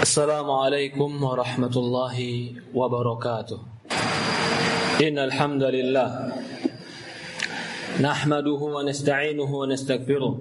Assalamualaikum warahmatullahi wabarakatuh. Innal hamdalillah nahmaduhu wa nasta'inuhu wa nastaghfiruh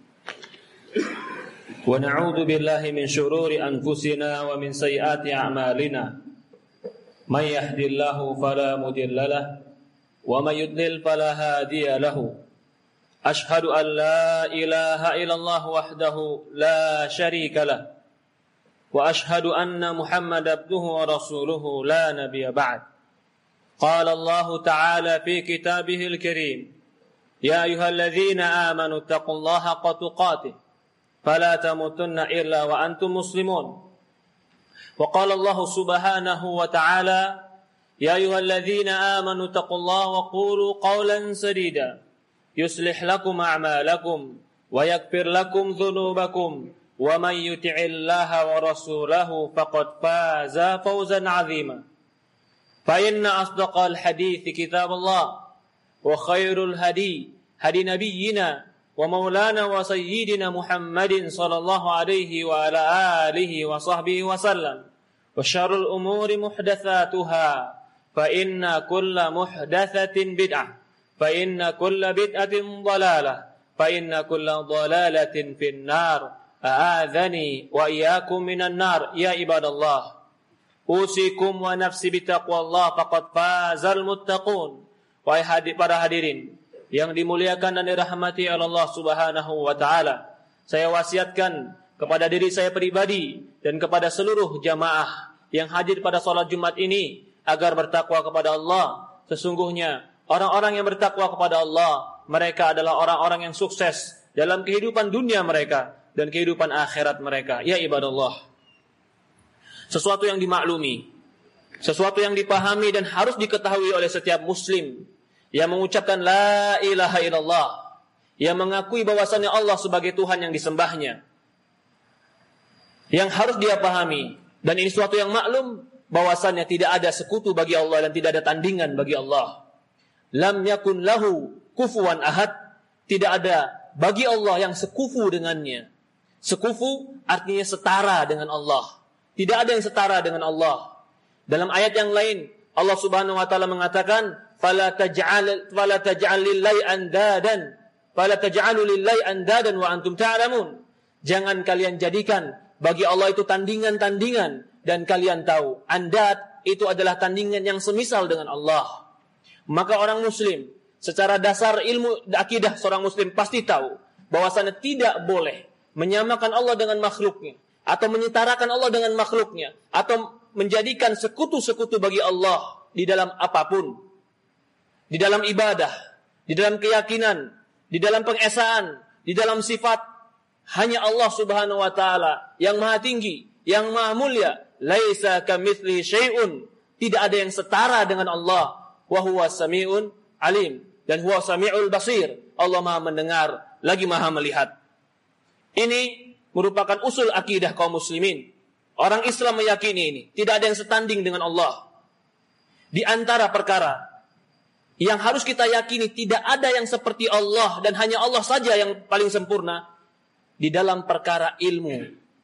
wa na'udzu billahi min shururi anfusina wa min sayyiati a'malina. May yahdihillahu fala mudilla lahu wa may yudlil fala hadiya lahu. Ashhadu an la ilaha illallah wahdahu la syarika lahu wa ashhadu anna Muhammad abduhu wa rasuluhu la nabiyya ba'd. Qala Allah ta'ala fi kitabihil karim, ya ayyuhalladzina amanu taqullaha haqqa tuqatih fala tamutunna illa wa antum muslimun. Wa qala Allah subhanahu wa ta'ala, ya ayyuhalladzina amanu taqullaha wa qulu qawlan sadida yuslih lakum a'malakum wa yaghfir lakum dhunubakum wa man yuti'illaha wa rasulahu faqad faza fawzan 'azima. Fa inna asdaqal hadithi kitabullah wa khairul hadi nabiyyina wa maulana wa sayyidina Muhammadin sallallahu alaihi wa ala alihi wa sahbihi wa sallam. Wa syarrul umuri muhdatsatuha fa inna kulla muhdatsatin bid'ah fa inna kulla bid'atin dhalalah fa inna kulla dhalalatin finnar. A'adzani wa iyyakum minan nar. Ya ibadallah, usikum wa nafsi bitaqwallah faqad fazal muttaqun. Wahai para hadirin yang dimuliakan dan dirahmati oleh Allah Subhanahu wa taala, saya wasiatkan kepada diri saya pribadi dan kepada seluruh jamaah yang hadir pada salat Jumat ini agar bertakwa kepada Allah. Sesungguhnya orang-orang yang bertakwa kepada Allah, mereka adalah orang-orang yang sukses dalam kehidupan dunia mereka dan kehidupan akhirat mereka. Ya ibadallah, sesuatu yang dimaklumi, sesuatu yang dipahami dan harus diketahui oleh setiap muslim yang mengucapkan la ilaha illallah, yang mengakui bahwasannya Allah sebagai Tuhan yang disembahnya, yang harus dia pahami, dan ini sesuatu yang maklum bahwasannya tidak ada sekutu bagi Allah dan tidak ada tandingan bagi Allah. Lam yakun lahu kufuwan ahad, tidak ada bagi Allah yang sekufu dengannya. Sekufu artinya setara dengan Allah. Tidak ada yang setara dengan Allah. Dalam ayat yang lain, Allah Subhanahu wa taala mengatakan, "Fala taj'al lillahi andadan wa antum ta'lamun." Jangan kalian jadikan bagi Allah itu tandingan-tandingan dan kalian tahu. Andad itu adalah tandingan yang semisal dengan Allah. Maka orang muslim secara dasar ilmu akidah seorang muslim pasti tahu bahwasanya tidak boleh menyamakan Allah dengan makhluknya, atau menyetarakan Allah dengan makhluknya, atau menjadikan sekutu-sekutu bagi Allah di dalam apapun, di dalam ibadah, di dalam keyakinan, di dalam pengesaan, di dalam sifat. Hanya Allah Subhanahu wa taala yang maha tinggi, yang maha mulia. Laisa kamitslihi syai'un, tidak ada yang setara dengan Allah. Wa huwas sami'un alim, dan huwa sami'ul basir. Allah maha mendengar lagi maha melihat. Ini merupakan usul akidah kaum muslimin. Orang Islam meyakini ini. Tidak ada yang setanding dengan Allah. Di antara perkara yang harus kita yakini, tidak ada yang seperti Allah dan hanya Allah saja yang paling sempurna di dalam perkara ilmu.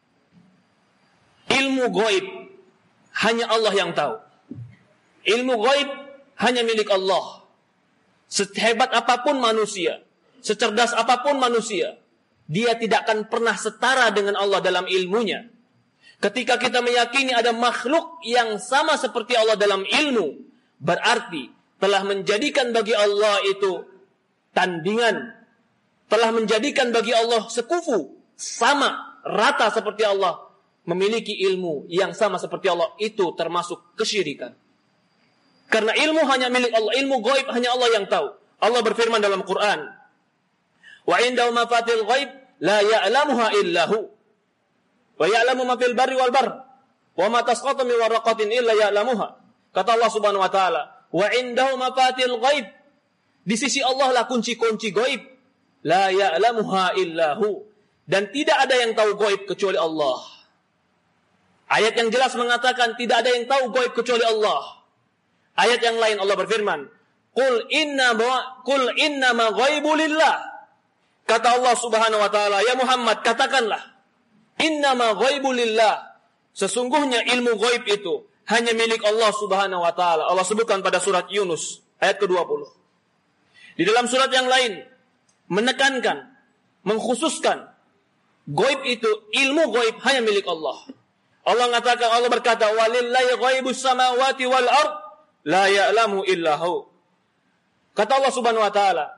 Ilmu gaib hanya Allah yang tahu. Ilmu gaib hanya milik Allah. Sehebat apapun manusia, secerdas apapun manusia, dia tidak akan pernah setara dengan Allah dalam ilmunya. Ketika kita meyakini ada makhluk yang sama seperti Allah dalam ilmu, berarti telah menjadikan bagi Allah itu tandingan, telah menjadikan bagi Allah sekufu, sama, rata seperti Allah, memiliki ilmu yang sama seperti Allah, itu termasuk kesyirikan. Karena ilmu hanya milik Allah, ilmu gaib hanya Allah yang tahu. Allah berfirman dalam Quran, wa indahu mafatihul ghaib la ya'lamuha illahu wa ya'lamu ma fil barri wal bahr wa ma tasqatu min waraqatin illa ya'lamuha. Kata Allah Subhanahu wa taala, wa indahu mafatihul ghaib, di sisi Allah lah kunci-kunci gaib, la ya'lamuha illahu, dan tidak ada yang tahu gaib kecuali Allah. Ayat yang jelas mengatakan tidak ada yang tahu gaib kecuali Allah. Ayat yang lain Allah berfirman, Qul inna ma ghaibu lillah. Kata Allah Subhanahu wa taala, ya Muhammad, katakanlah, inna ma ghaibu lillah, Sesungguhnya ilmu ghaib itu hanya milik Allah Subhanahu wa taala. Allah sebutkan pada surat Yunus ayat ke-20. Di dalam surat yang lain menekankan, mengkhususkan ghaib itu, ilmu ghaib hanya milik Allah. Allah berkata, "Walillahi ghaibus samawati wal ard, la ya'lamu illa hu." Kata Allah Subhanahu wa taala,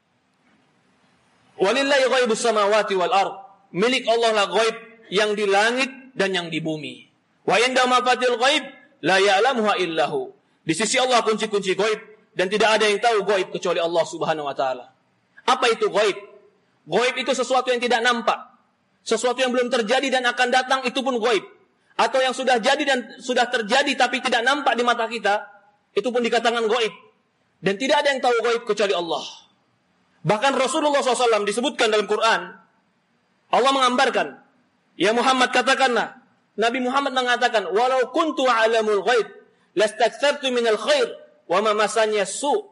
"Walillahi ghaibus samawati wal ard." Milik Allah lah ghaib yang di langit dan yang di bumi. Wa inda mafatihul ghaib la ya'lamuha illa hu. Di sisi Allah kunci-kunci ghaib dan tidak ada yang tahu ghaib kecuali Allah Subhanahu wa taala. Apa itu ghaib? Ghaib itu sesuatu yang tidak nampak. Sesuatu yang belum terjadi dan akan datang, itu pun ghaib. Atau yang sudah jadi dan sudah terjadi tapi tidak nampak di mata kita, itu pun dikatakan ghaib. Dan tidak ada yang tahu ghaib kecuali Allah. Bahkan Rasulullah SAW disebutkan dalam Quran, Allah mengambarkan, ya Muhammad, katakanlah, Nabi Muhammad mengatakan, "Walau kuntu a'lamul ghaib lastakthartu minal khair wa ma masanya su."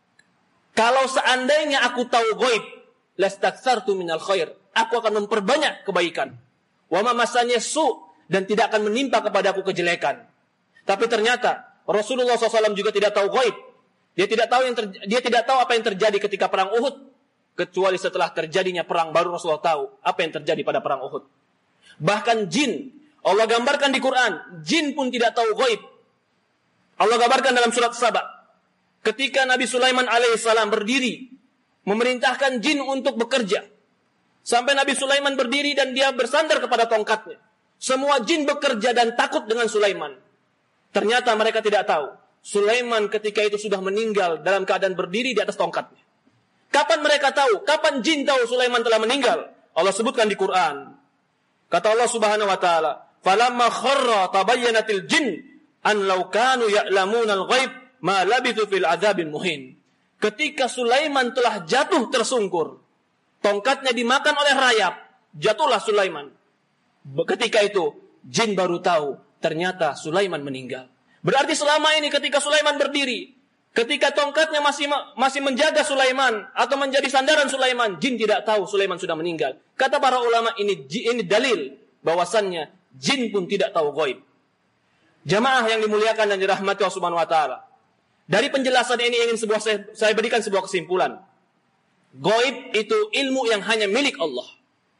Kalau seandainya aku tahu ghaib, lastakthartu minal khair, aku akan memperbanyak kebaikan. Wa ma masanya su, dan tidak akan menimpa kepadaku kejelekan. Tapi ternyata Rasulullah SAW juga tidak tahu ghaib. Dia tidak tahu apa yang terjadi ketika perang Uhud, kecuali setelah terjadinya perang baru Rasulullah tahu apa yang terjadi pada perang Uhud. Bahkan jin, Allah gambarkan di Quran, jin pun tidak tahu ghaib. Allah gambarkan dalam surat Saba, ketika Nabi Sulaiman alaihissalam berdiri memerintahkan jin untuk bekerja, sampai Nabi Sulaiman berdiri dan dia bersandar kepada tongkatnya. Semua jin bekerja dan takut dengan Sulaiman. Ternyata mereka tidak tahu Sulaiman ketika itu sudah meninggal dalam keadaan berdiri di atas tongkatnya. Kapan mereka tahu? Kapan jin tahu Sulaiman telah meninggal? Allah sebutkan di Quran. Kata Allah Subhanahu wa taala, "Falamma kharra tabayyanatil jin an law kanu ya'lamuna al-ghaib ma labithu fil adzabil muhin." Ketika Sulaiman telah jatuh tersungkur, tongkatnya dimakan oleh rayap, jatuhlah Sulaiman. Ketika itu jin baru tahu ternyata Sulaiman meninggal. Berarti selama ini ketika Sulaiman berdiri, ketika tongkatnya masih menjaga Sulaiman atau menjadi sandaran Sulaiman, jin tidak tahu Sulaiman sudah meninggal. Kata para ulama, ini dalil bahwasannya jin pun tidak tahu ghaib. Jamaah yang dimuliakan dan dirahmati Allah Subhanahu wa taala. Dari penjelasan ini saya berikan sebuah kesimpulan. Ghaib itu ilmu yang hanya milik Allah.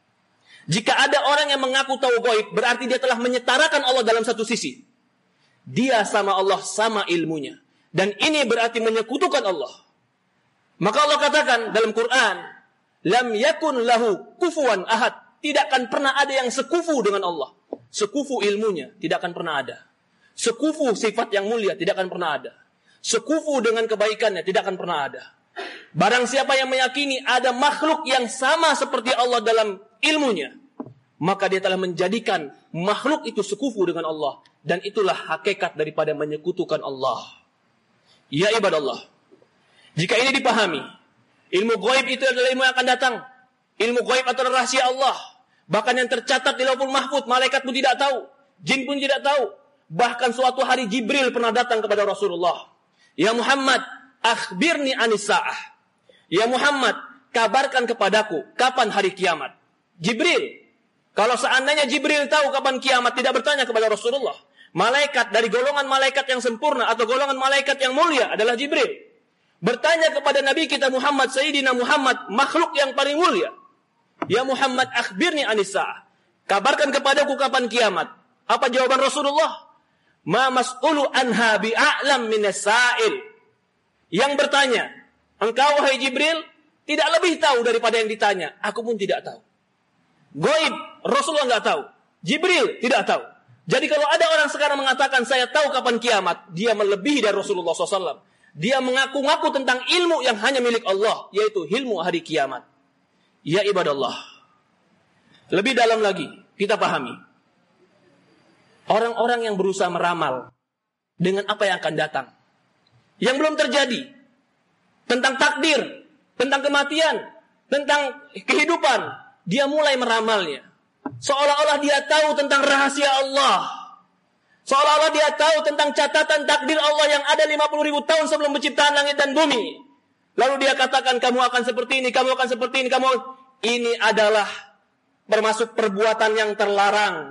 Jika ada orang yang mengaku tahu ghaib, berarti dia telah menyetarakan Allah dalam satu sisi. Dia sama Allah sama ilmunya. Dan ini berarti menyekutukan Allah. Maka Allah katakan dalam Quran, "Lam yakun lahu kufuwan ahad." Tidak akan pernah ada yang sekufu dengan Allah. Sekufu ilmunya tidak akan pernah ada. Sekufu sifat yang mulia tidak akan pernah ada. Sekufu dengan kebaikannya tidak akan pernah ada. Barang siapa yang meyakini ada makhluk yang sama seperti Allah dalam ilmunya, maka dia telah menjadikan makhluk itu sekufu dengan Allah. Dan itulah hakikat daripada menyekutukan Allah. Ya ibadallah, jika ini dipahami, ilmu ghaib itu adalah ilmu yang akan datang. Ilmu ghaib adalah rahasia Allah. Bahkan yang tercatat di Lauhul Mahfuz, malaikat pun tidak tahu, jin pun tidak tahu. Bahkan suatu hari Jibril pernah datang kepada Rasulullah. "Ya Muhammad, akhbirni anis sa'ah." "Ya Muhammad, kabarkan kepadaku kapan hari kiamat." Jibril. Kalau seandainya Jibril tahu kapan kiamat, tidak bertanya kepada Rasulullah. Malaikat dari golongan malaikat yang sempurna atau golongan malaikat yang mulia adalah Jibril. Bertanya kepada Nabi kita Muhammad, Sayyidina Muhammad, makhluk yang paling mulia. "Ya Muhammad, akhbirni anis sa'ah." Kabarkan kepadaku kapan kiamat. Apa jawaban Rasulullah? "Ma mas'ulu anha bi'a'lam minas sa'il." Yang bertanya, engkau wahai Jibril tidak lebih tahu daripada yang ditanya. Aku pun tidak tahu. Ghaib, Rasulullah enggak tahu. Jibril tidak tahu. Jadi kalau ada orang sekarang mengatakan saya tahu kapan kiamat, dia melebihi dari Rasulullah SAW. Dia mengaku-ngaku tentang ilmu yang hanya milik Allah, yaitu ilmu hari kiamat. Ya ibadallah. Lebih dalam lagi, kita pahami. Orang-orang yang berusaha meramal dengan apa yang akan datang, yang belum terjadi, tentang takdir, tentang kematian, tentang kehidupan, dia mulai meramalnya. Seolah-olah dia tahu tentang rahasia Allah. Seolah-olah dia tahu tentang catatan takdir Allah yang ada 50.000 tahun sebelum penciptaan langit dan bumi. Lalu dia katakan, kamu akan seperti ini, kamu akan seperti ini, Ini adalah termasuk perbuatan yang terlarang.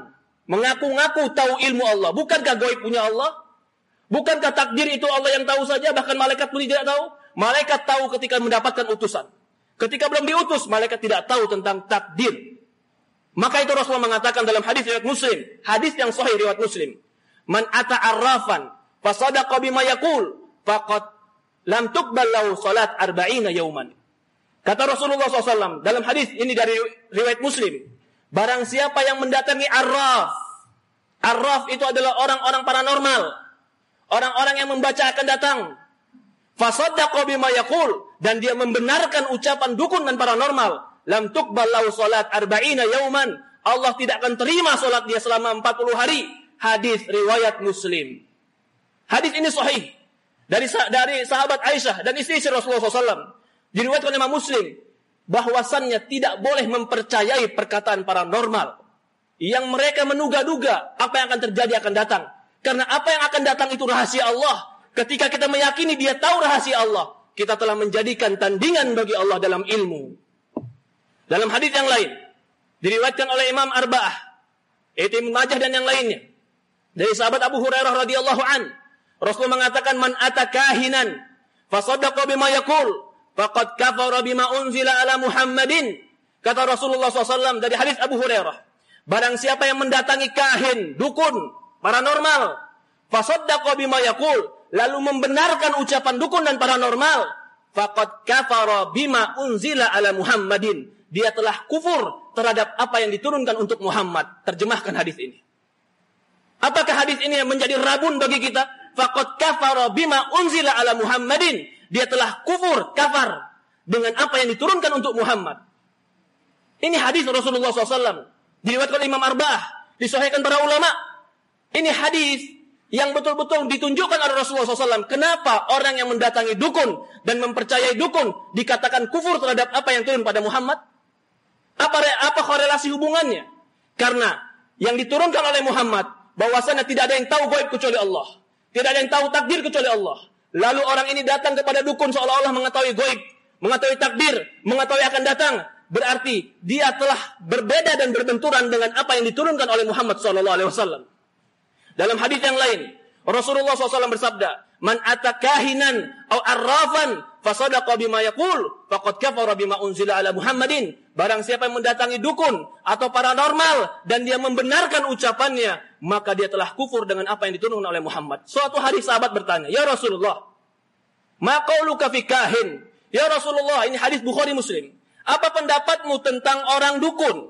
mengaku-ngaku tahu ilmu Allah. Bukankah gaib punya Allah? Bukankah takdir itu Allah yang tahu saja? Bahkan malaikat pun tidak tahu. Malaikat tahu ketika mendapatkan utusan. Ketika belum diutus, malaikat tidak tahu tentang takdir. Maka itu Rasulullah mengatakan dalam hadis riwayat Muslim, hadis yang sahih riwayat Muslim, "Man ata arrafan fasadaqa bima yaqul faqad lam tuqbal lahu salat 40 yauman." Kata Rasulullah SAW dalam hadis ini dari riwayat Muslim, barang siapa yang mendatangi arraf. Arraf itu adalah orang-orang paranormal. Orang-orang yang membaca akan datang. Fasaddaqa bima yaqul, dan dia membenarkan ucapan dukun dan paranormal. Lam tuqbal lahu salat 40 yauman. Allah tidak akan terima salat dia selama 40 hari. Hadis riwayat Muslim. Hadis ini sahih dari sahabat Aisyah dan istri Rasulullah SAW. Diriwayatkan oleh Imam Muslim bahwasannya tidak boleh mempercayai perkataan paranormal yang mereka menduga-duga apa yang akan terjadi akan datang. Karena apa yang akan datang itu rahasia Allah. Ketika kita meyakini dia tahu rahasia Allah, kita telah menjadikan tandingan bagi Allah dalam ilmu. Dalam hadis yang lain, diriwayatkan oleh Imam Arba'ah, Ibnu Majah dan yang lainnya, dari sahabat Abu Hurairah radhiyallahu an, Rasulullah mengatakan, "Man ata kahinan fasaddaqa bima yaqul faqad kafara bima unzila ala Muhammadin." Kata Rasulullah SAW dari hadis Abu Hurairah, barang siapa yang mendatangi kahin, dukun, paranormal, fasaddaqa bima yaqul, lalu membenarkan ucapan dukun dan paranormal, faqad kafara bima unzila ala Muhammadin, dia telah kufur terhadap apa yang diturunkan untuk Muhammad. Terjemahkan hadis ini. Apakah hadis ini yang menjadi rabun bagi kita? Faqad kafara bima unzila ala Muhammadin, dia telah kufur, kafar dengan apa yang diturunkan untuk Muhammad. Ini hadis Rasulullah SAW, diriwayatkan Imam Arba'ah, disahihkan para ulama. Ini hadis yang betul-betul ditunjukkan oleh Rasulullah SAW. Kenapa orang yang mendatangi dukun dan mempercayai dukun dikatakan kufur terhadap apa yang turun pada Muhammad? Apa korelasi hubungannya? Karena yang diturunkan oleh Muhammad, bahwasanya tidak ada yang tahu gaib kecuali Allah. Tidak ada yang tahu takdir kecuali Allah. Lalu orang ini datang kepada dukun seolah-olah mengetahui gaib, mengetahui takdir, mengetahui akan datang. Berarti dia telah berbeda dan berbenturan dengan apa yang diturunkan oleh Muhammad SAW. Dalam hadis yang lain, Rasulullah SAW bersabda, "Man ata kahinan aw arrafan fasadaqa bima yaqul faqad kafara bima unzila ala Muhammadin." Barang siapa yang mendatangi dukun atau paranormal dan dia membenarkan ucapannya, maka dia telah kufur dengan apa yang diturunkan oleh Muhammad. Suatu hari sahabat bertanya, "Ya Rasulullah, ma qauluka fi kahin?" Ya Rasulullah, ini hadis Bukhari Muslim. Apa pendapatmu tentang orang dukun?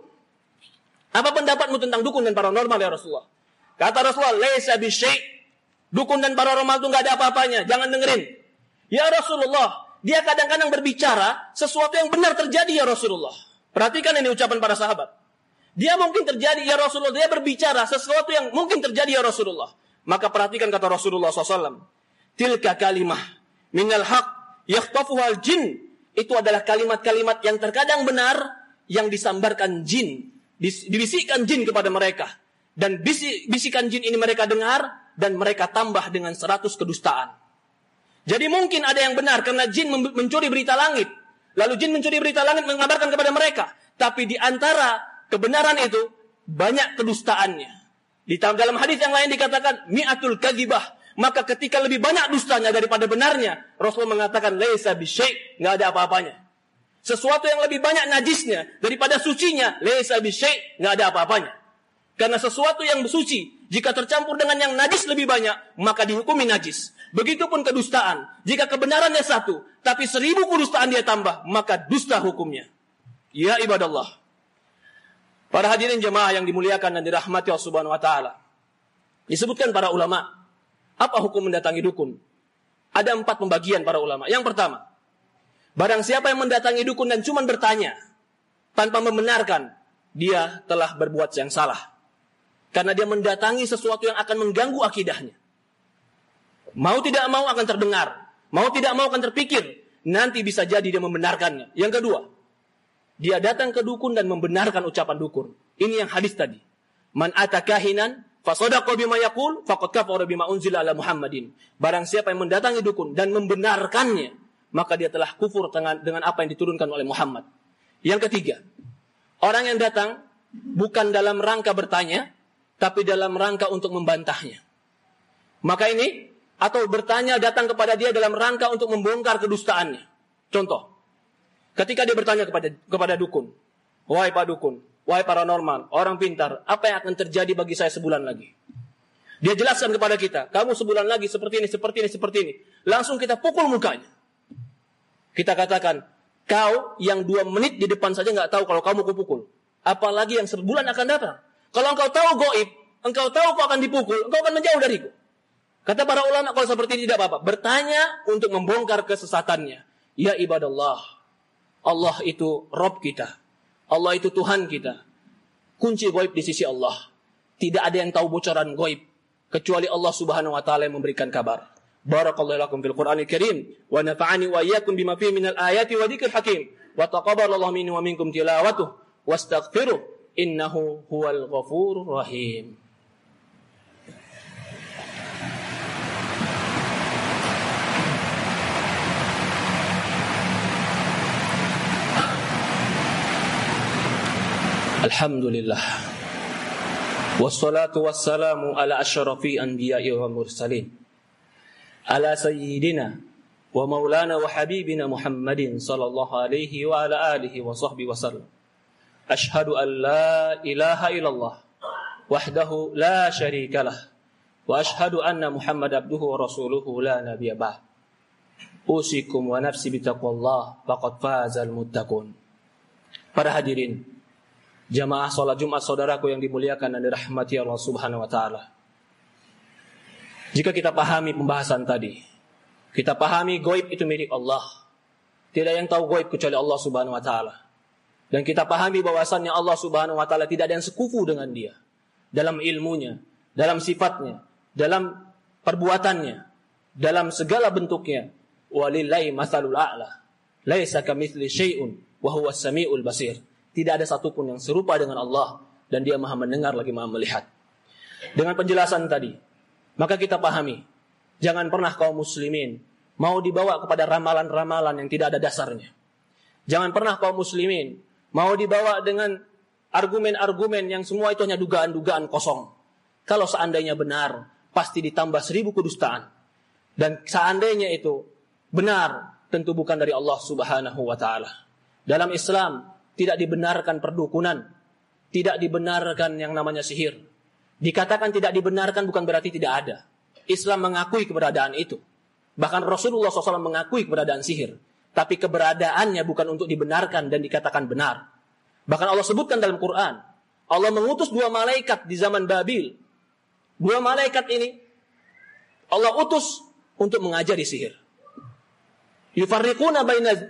Apa pendapatmu tentang dukun dan paranormal ya Rasulullah? Kata Rasulullah, "Laisa bisyai'." Dukun dan paranormal itu enggak ada apa-apanya, jangan dengerin. Ya Rasulullah, dia kadang-kadang berbicara sesuatu yang benar terjadi ya Rasulullah. Perhatikan ini ucapan para sahabat. Dia mungkin terjadi ya Rasulullah, dia berbicara sesuatu yang mungkin terjadi ya Rasulullah. Maka perhatikan kata Rasulullah SAW. "Tilka kalimah minal haq yakhtafuhal jin." Itu adalah kalimat-kalimat yang terkadang benar yang disambarkan jin, dibisikkan jin kepada mereka. Dan bisikan jin ini mereka dengar dan mereka tambah dengan 100 kedustaan. Jadi mungkin ada yang benar karena jin mencuri berita langit. Lalu jin mencuri berita langit mengabarkan kepada mereka. Tapi di antara kebenaran itu banyak kedustaannya. Di dalam hadis yang lain dikatakan mi'atul kadzibah. Maka ketika lebih banyak dustanya daripada benarnya, Rasulullah mengatakan laisa bisyai', enggak ada apa-apanya. Sesuatu yang lebih banyak najisnya daripada sucinya, laisa bisyai', enggak ada apa-apanya. Karena sesuatu yang suci, jika tercampur dengan yang najis lebih banyak, maka dihukumi najis. Begitupun kedustaan. Jika kebenarannya 1, tapi 1000 kedustaan dia tambah, maka dusta hukumnya. Ya ibadallah. Para hadirin jemaah yang dimuliakan dan dirahmati Allah Subhanahu wa taala. Disebutkan para ulama, apa hukum mendatangi dukun? Ada 4 pembagian para ulama. Yang pertama, barang siapa yang mendatangi dukun dan cuma bertanya tanpa membenarkan, dia telah berbuat yang salah. Karena dia mendatangi sesuatu yang akan mengganggu akidahnya. Mau tidak mau akan terdengar. Mau tidak mau akan terpikir. Nanti bisa jadi dia membenarkannya. Yang kedua, dia datang ke dukun dan membenarkan ucapan dukun. Ini yang hadis tadi. Man ata kahinan fasadaqa bima yaqul faqad kafara bima unzila ala Muhammadin. Barang siapa yang mendatangi dukun dan membenarkannya, maka dia telah kufur dengan apa yang diturunkan oleh Muhammad. Yang ketiga, orang yang datang bukan dalam rangka bertanya, tapi dalam rangka untuk membantahnya. Maka ini, atau bertanya datang kepada dia dalam rangka untuk membongkar kedustaannya. Contoh, ketika dia bertanya kepada dukun, wahai Pak Dukun, wahai paranormal, orang pintar, apa yang akan terjadi bagi saya sebulan lagi? Dia jelaskan kepada kita, kamu sebulan lagi seperti ini, seperti ini, seperti ini. Langsung kita pukul mukanya. Kita katakan, kau yang 2 menit di depan saja nggak tahu kalau kamu kupukul. Apalagi yang sebulan akan datang. Kalau engkau tahu gaib, engkau tahu kau akan dipukul, engkau akan menjauh dariku. Kata para ulama, kalau seperti ini tidak apa-apa. Bertanya untuk membongkar kesesatannya. Ya ibadallah, Allah itu Rabb kita. Allah itu Tuhan kita. Kunci gaib di sisi Allah. Tidak ada yang tahu bocoran gaib kecuali Allah Subhanahu wa taala yang memberikan kabar. Barakallahu lakum fil Qur'anil Karim wa nafa'ani wa iyyakum bima fihi minal ayati wa dzikril hakim. Wa taqabbalallahu minni wa minkum tilawatuh wastaghfiruh innahu huwal ghafurur rahim. Alhamdulillah. Wassalatu wassalamu ala asyrafi anbiya'i wa mursalin. Ala sayyidina wa maulana wa habibina Muhammadin sallallahu alaihi wa ala alihi wa sahbihi wasallam. Ashhadu an la ilaha illallah wahdahu la syarika lah wa ashhadu anna Muhammad abduhu wa rasuluhu la nabiyya ba'd. Usikum wa nafsi bitaqwallah faqad fazal muttaqun. Para hadirin, jamaah salat Jumat saudaraku yang dimuliakan dan dirahmati Allah Subhanahu wa taala. Jika kita pahami pembahasan tadi, kita pahami gaib itu milik Allah. Tidak yang tahu gaib kecuali Allah Subhanahu wa taala. Dan kita pahami bahwasannya Allah Subhanahu wa taala tidak ada yang sekufu dengan dia dalam ilmunya, dalam sifatnya, dalam perbuatannya, dalam segala bentuknya. Walillahi matsalul a'la. Laisa kamitsli syai'un wa huwas samiul basir. Tidak ada satupun yang serupa dengan Allah dan dia Maha mendengar lagi Maha melihat. Dengan penjelasan tadi, maka kita pahami, jangan pernah kaum muslimin mau dibawa kepada ramalan-ramalan yang tidak ada dasarnya. Jangan pernah kaum muslimin mau dibawa dengan argumen-argumen yang semua itu hanya dugaan-dugaan kosong. Kalau seandainya benar, pasti ditambah 1000 kedustaan. Dan seandainya itu benar, tentu bukan dari Allah Subhanahu wa taala. Dalam Islam tidak dibenarkan perdukunan, tidak dibenarkan yang namanya sihir. Dikatakan tidak dibenarkan bukan berarti tidak ada. Islam mengakui keberadaan itu. Bahkan Rasulullah SAW mengakui keberadaan sihir. Tapi keberadaannya bukan untuk dibenarkan dan dikatakan benar. Bahkan Allah sebutkan dalam Quran, Allah mengutus 2 malaikat di zaman Babil. 2 malaikat ini Allah utus untuk mengajari sihir. Yufarriquna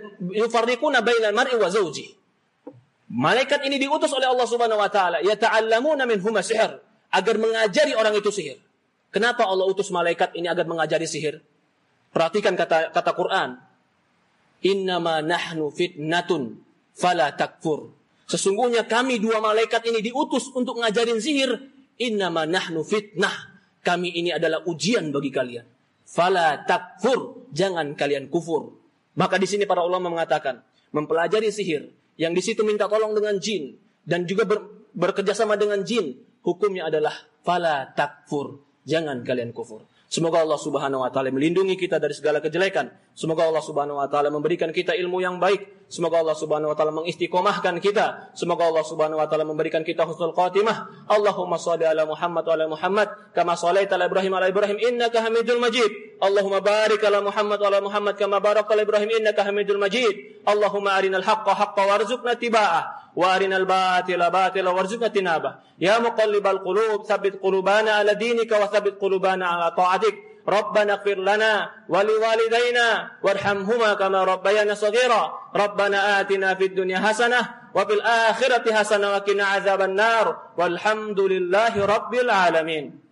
bainal mar'i wa zawji. Malaikat ini diutus oleh Allah Subhanahu wa taala, yata'allamuna minhuma sihr, agar mengajari orang itu sihir. Kenapa Allah utus malaikat ini agar mengajari sihir? Perhatikan kata Quran. Innama nahnu fitnatun fala takfur. Sesungguhnya kami 2 malaikat ini diutus untuk ngajarin sihir. Innama nahnu fitnah. Kami ini adalah ujian bagi kalian. Fala takfur, jangan kalian kufur. Maka di sini para ulama mengatakan, mempelajari sihir yang di situ minta tolong dengan jin dan juga bekerjasama dengan jin, hukumnya adalah fala takfur, jangan kalian kufur. Semoga Allah Subhanahu wa taala melindungi kita dari segala kejelekan. Semoga Allah Subhanahu wa taala memberikan kita ilmu yang baik. Semoga Allah Subhanahu wa taala mengistiqomahkan kita. Semoga Allah Subhanahu wa taala memberikan kita husnul khatimah. Allahumma shalli ala Muhammad wa ala Muhammad kama shallaita ala Ibrahim innaka Hamidul Majid. Allahumma barik ala Muhammad wa ala Muhammad kama barakta ala Ibrahim innaka Hamidul Majid. Allahumma arinal haqqa haqqan warzuqna ittiba'ah wa arinal batila batila warzuqna tinabah. Ya muqallibal qulub tsabbit qulubana ala dinika wa tsabbit qulubana ala ta'atik. ربنا اغفر لنا ولوالدينا وارحمهما كما ربيانا صغيرا ربنا آتنا في الدنيا حسنة وفي الآخرة حسنة وقنا عذاب النار والحمد لله رب العالمين.